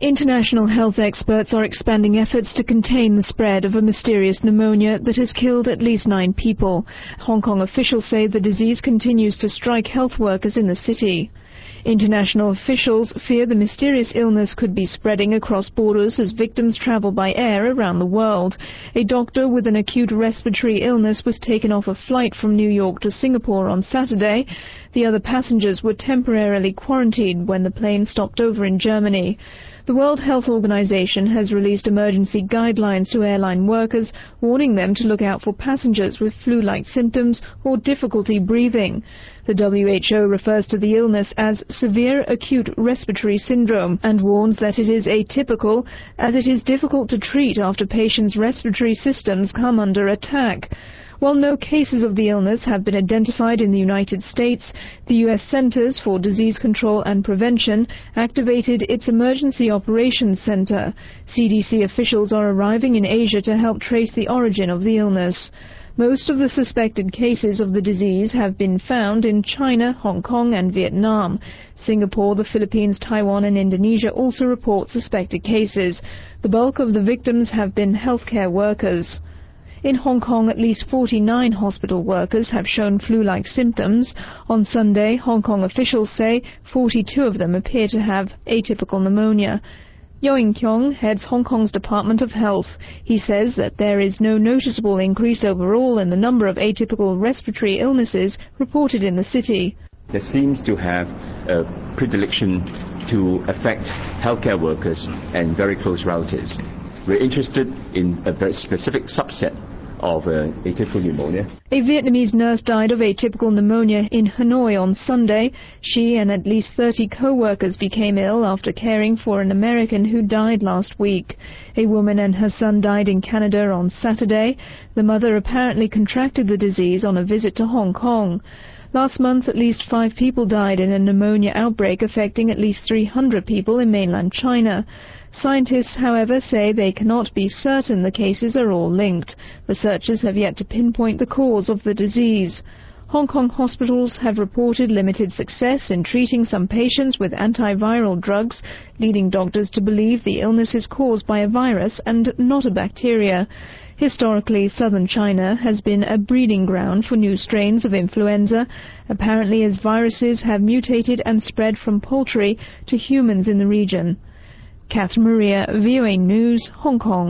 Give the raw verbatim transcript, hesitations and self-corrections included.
International health experts are expanding efforts to contain the spread of a mysterious pneumonia that has killed at least nine people. Hong Kong officials say the disease continues to strike health workers in the city. International officials fear the mysterious illness could be spreading across borders as victims travel by air around the world. A doctor with an acute respiratory illness was taken off a flight from New York to Singapore on Saturday. The other passengers were temporarily quarantined when the plane stopped over in Germany. The World Health Organization has released emergency guidelines to airline workers, warning them to look out for passengers with flu-like symptoms or difficulty breathing. The W H O refers to the illness as severe acute respiratory syndrome and warns that it is atypical, as it is difficult to treat after patients' respiratory systems come under attack. While no cases of the illness have been identified in the United States, the U S Centers for Disease Control and Prevention activated its Emergency Operations Center. C D C officials are arriving in Asia to help trace the origin of the illness. Most of the suspected cases of the disease have been found in China, Hong Kong and Vietnam. Singapore, the Philippines, Taiwan and Indonesia also report suspected cases. The bulk of the victims have been healthcare workers. In Hong Kong, at least forty-nine hospital workers have shown flu-like symptoms. On Sunday, Hong Kong officials say forty-two of them appear to have atypical pneumonia. Yeo In-kyung heads Hong Kong's Department of Health. He says that there is no noticeable increase overall in the number of atypical respiratory illnesses reported in the city. There seems to have a predilection to affect healthcare workers and very close relatives. We're interested in a very specific subset of uh, atypical pneumonia. A Vietnamese nurse died of atypical pneumonia in Hanoi on Sunday. She and at least thirty co-workers became ill after caring for an American who died last week. A woman and her son died in Canada on Saturday. The mother apparently contracted the disease on a visit to Hong Kong. Last month, at least five people died in a pneumonia outbreak affecting at least three hundred people in mainland China. Scientists, however, say they cannot be certain the cases are all linked. Researchers have yet to pinpoint the cause of the disease. Hong Kong hospitals have reported limited success in treating some patients with antiviral drugs, leading doctors to believe the illness is caused by a virus and not a bacteria. Historically, southern China has been a breeding ground for new strains of influenza, apparently as viruses have mutated and spread from poultry to humans in the region. Catherine Maria, V O A News, Hong Kong.